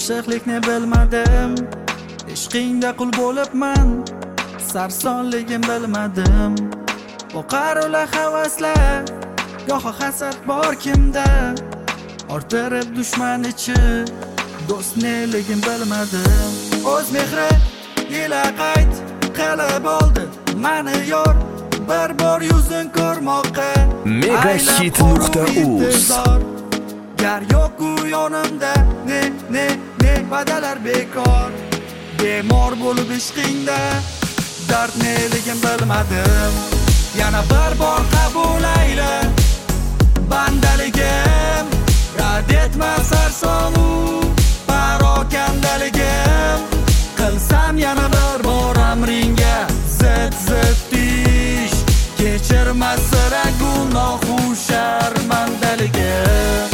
Oshiqlikni bilmadim, ishqingda qul bo'libman, sarsonligim bilmadim. Oqar ular havaslar, goho hasad bor kimda, orttirib dushman ichi, do'st neligim bilmadim. O'z mehri ila qayt qilib oldi mani yor, bir bor yuzin ko'rmoqqa Megahit.uz. Gar yo'q-ku yonimda, ne va'dalar bekor. Bemor bo'lib ishqingda dard neligim bilmadim. Yana bir bor qabul ayla bandaligim, rad etma sarsonu parokandaligim. Qilsam yana bir bor amringga zid ish, kechirmas sira gunohu sharmandaligim.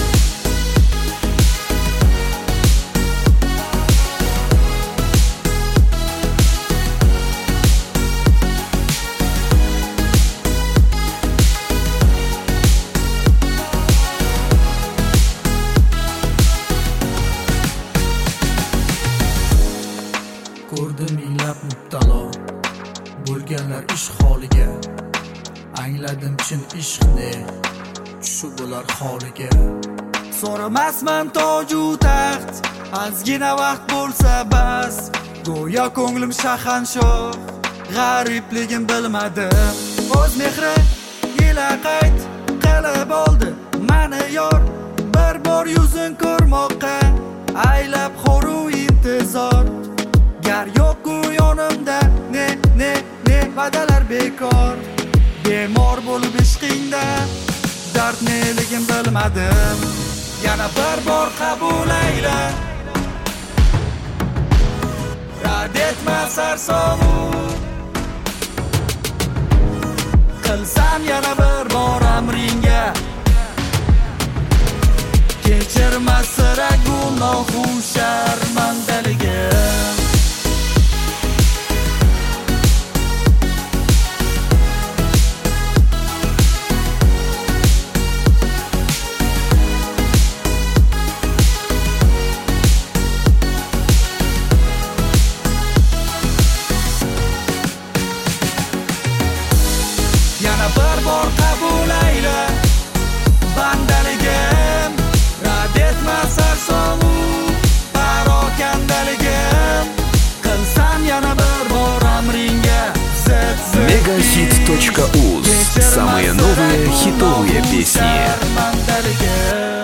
Ko'rdim minglab mubtalo bo'lganlar ish holiga, angladim chin ishqni tushib ular holiga. So'ramasman toju taxt, ozgina vaqt bo'lsa bas, go'yo ko'nglim shahanshoh, g'aribligim bilmadim. O'z mehri ila qayt qilib oldi mani yor, bir bor yuzin ko'rmoqqa aylab xoru intizor. Gar yo'q-ku yonimda, ne va'dalar bekor. Bemor bo'lib ishqingda dard neligim bilmadim. Yana bir bor qabul ayla, rad etma sarsonu. Qilsam yana bir bor amringga, kechirmas sira gunohu sharmandaligim. Yana bir bor qabul ayla bandaligim, rad etma sarsonu parokandaligim. Qilsam yana bir bor amringga zid Megahit.uz. Самые новые хитовые песни. sharmandaligim.